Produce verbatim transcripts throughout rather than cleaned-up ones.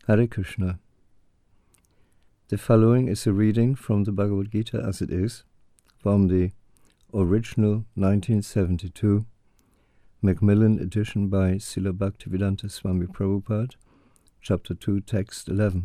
Hare Krishna. The following is a reading from the Bhagavad Gita as it is, from the original nineteen seventy-two Macmillan edition by Srila Bhaktivedanta Swami Prabhupada, Chapter two, Text eleven.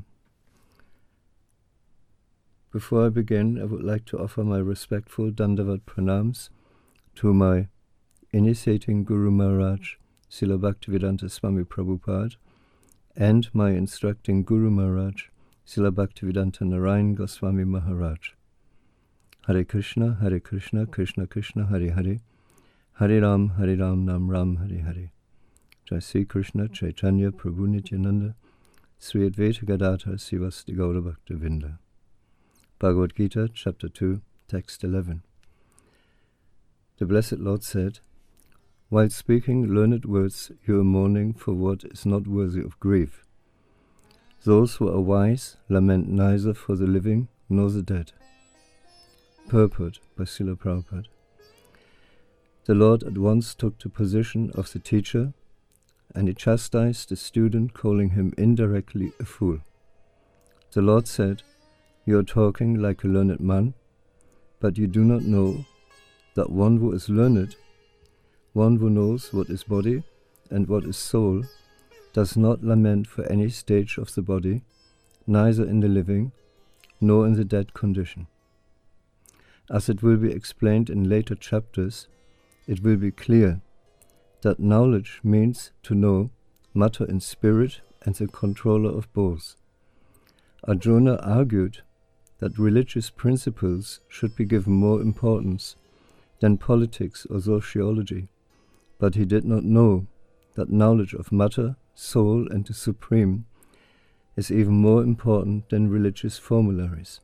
Before I begin, I would like to offer my respectful Dandavat Pranams to my initiating Guru Maharaj, Srila Bhaktivedanta Swami Prabhupada, and my instructing Guru Maharaj, Srila Bhaktivedanta Narayan Goswami Maharaj. Hare Krishna, Hare Krishna, Krishna Krishna, Hare Hare, Hare Ram, Hare Ram, Nam Ram, Hare Hare. Jai Sri Krishna, Chaitanya, Prabhu Nityananda, Sri Advaita Gadadhar, Srivasti Gaura Bhaktavinda. Bhagavad Gita, Chapter two, Text eleven. The Blessed Lord said, while speaking learned words, you are mourning for what is not worthy of grief. Those who are wise lament neither for the living nor the dead. Purport by Srila Prabhupada. The Lord at once took the position of the teacher, and he chastised the student, calling him indirectly a fool. The Lord said, you are talking like a learned man, but you do not know that one who is learned, one who knows what is body and what is soul, does not lament for any stage of the body, neither in the living nor in the dead condition. As it will be explained in later chapters, it will be clear that knowledge means to know matter in spirit and the controller of both. Arjuna argued that religious principles should be given more importance than politics or sociology, but he did not know that knowledge of matter, soul, and the Supreme is even more important than religious formularies.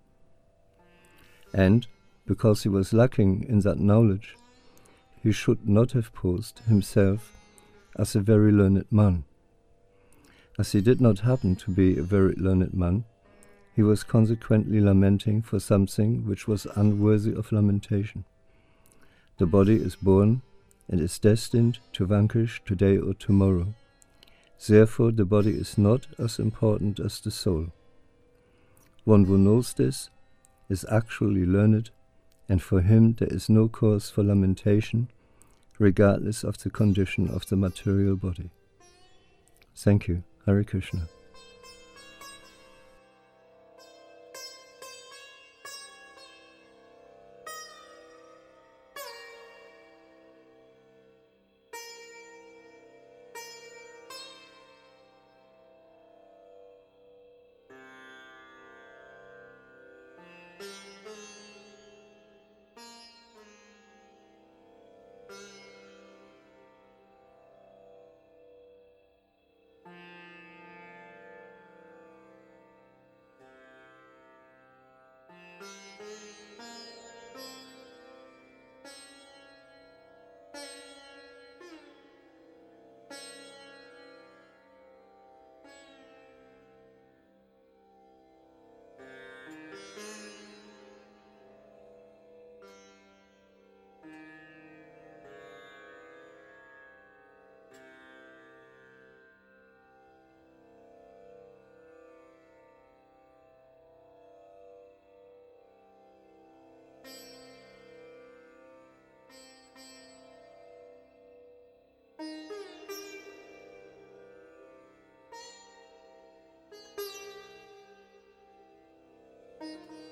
And, because he was lacking in that knowledge, he should not have posed himself as a very learned man. As he did not happen to be a very learned man, he was consequently lamenting for something which was unworthy of lamentation. The body is born and is destined to vanquish today or tomorrow. Therefore the body is not as important as the soul. One who knows this is actually learned, and for him there is no cause for lamentation, regardless of the condition of the material body. Thank you. Hare Krishna. Thank you.